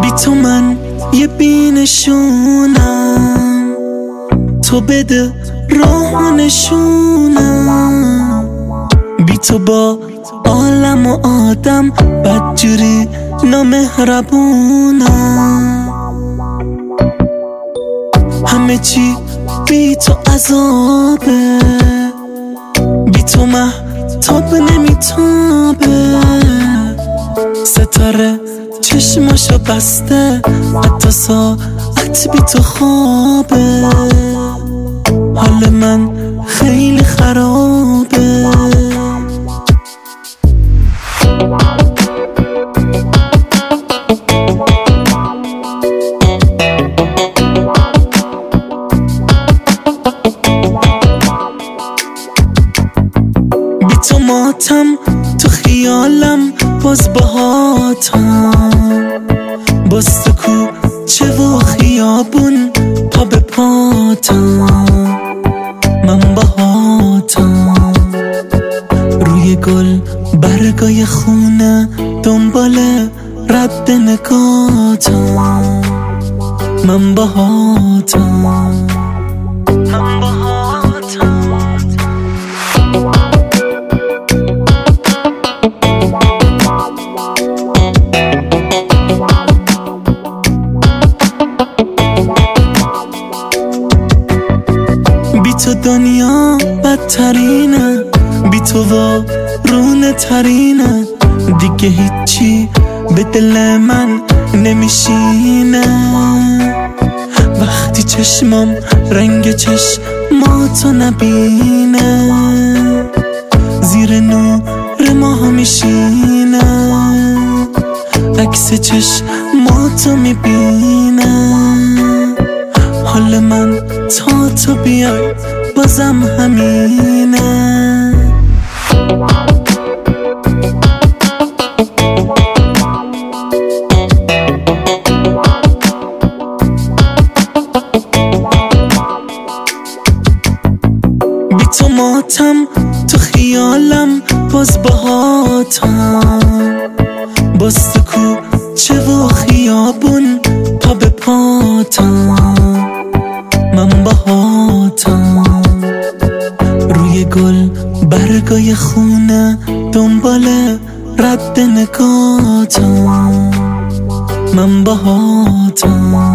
بی تو من یه بینشونم، تو بده راه نشونم. بی تو با عالم و آدم بدجوری نامهربونم. همه چی بی تو عذابه، بی تو مهتاب نمیتابه. ستاره چشماشو بسته، حتی ساعت بی تو خوابه. حال من خیلی خرابه. بی تو ماتم تو خیالم، باز باهاتم، باز تو کوچه و خیابون پا به پاتم. من باهاتم روی گل برگای خونه، دنبال رد نگاتم. من باهاتم. بی تو دنیا بدترینه، بی تو وارونه ترینه. دیگه هیچی به دل من نمیشینه. وقتی چشمام رنگ چشماتو نبینه، زیر نور ماه میشینه. عکس چشماتو میبینه. حال من تا تو بیای بازم همینه. بی تو ماتم تو خیالم، باز باهاتم، باز تو کوچه و خیابون پا به پاتم. من باهاتم روی گل برگای خونه، دنبال رد نگاتم. من باهاتم.